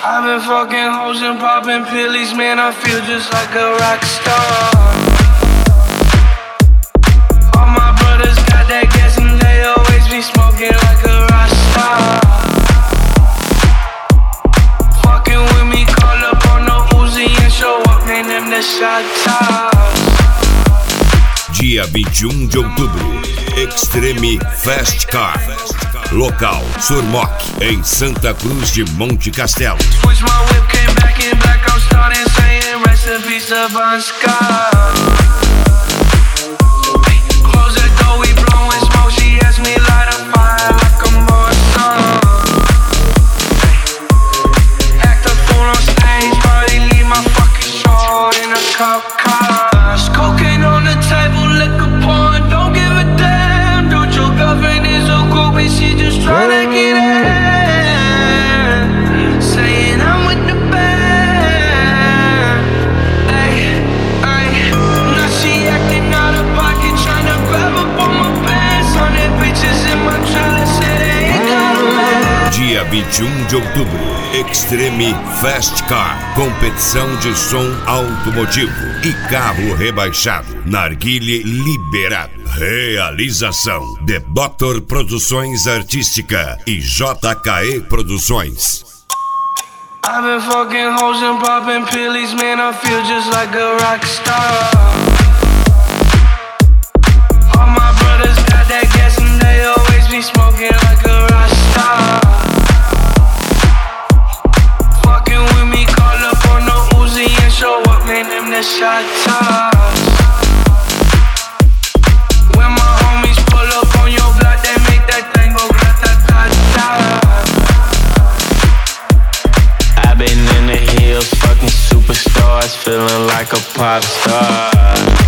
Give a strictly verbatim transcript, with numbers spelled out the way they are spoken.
I've been fucking hoes and popping pillies, man, I feel just like a rock star. All my brothers got that gas and they always be smoking like a rock star. Fucking with me, call up on the Uzi and show up, man, them the shot tops. Dia vinte e um de outubro, Extreme Fast Car. Local, Surmoc, em Santa Cruz de Monte Castelo. Switch my whip, came back in black, I'm starting saying rest in peace to Bon Scott. Close the door, we blowing smoke, she asked me light a fire like a Morrison. Act a fool on stage, probably leave my fucking show in a cop car. Cocaine on the table, liquor pouring, don't give a damn. Dude, your girlfriend is a groupie, she just tryna get in. Saying I'm with the band. Ay, ay. Now she acting out of pocket, tryna grab up on my pants. On the bitches in my trailer, say they ain't got a man. Dia vinte e um de outubro, Extreme Fast Car. Competição de som automotivo e carro rebaixado. Narguilé liberado. Realização The Doctor Produções Artística e J K E Produções. I've been fucking hoes and popping pillies, man, I feel just like a rock star. All my brothers got that gas and they always be smoking like a rock star. Fucking with me, call up on the Uzi and show up, man, them the shot tops. When my homies pull up on your block, they make that thing go grata-ta-ta. I've been in the hills, fucking superstars, feeling like a pop star.